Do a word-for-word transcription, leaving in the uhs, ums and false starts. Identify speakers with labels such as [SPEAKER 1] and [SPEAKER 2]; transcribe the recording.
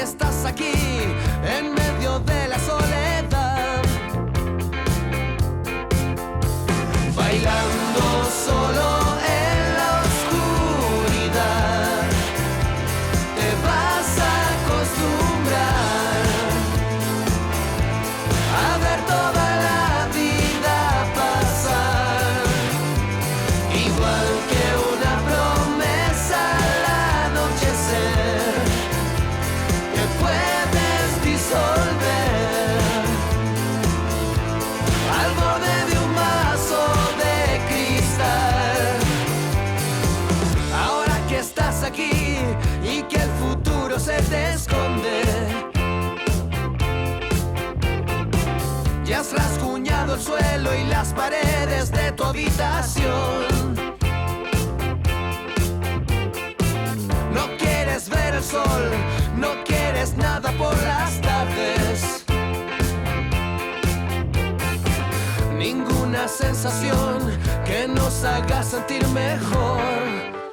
[SPEAKER 1] estás aquí, en medio de la soledad, bailando solo en la oscuridad. Te vas a acostumbrar a ver toda la vida pasar, igual que una promesa al anochecer, que puedes disolver al borde de un vaso de cristal. Ahora que estás aquí y que el futuro se te esconde, ya has rasguñado el suelo y las paredes de tu habitación. No quieres ver el sol, no quieres nada por las tardes, ninguna sensación que nos haga sentir mejor.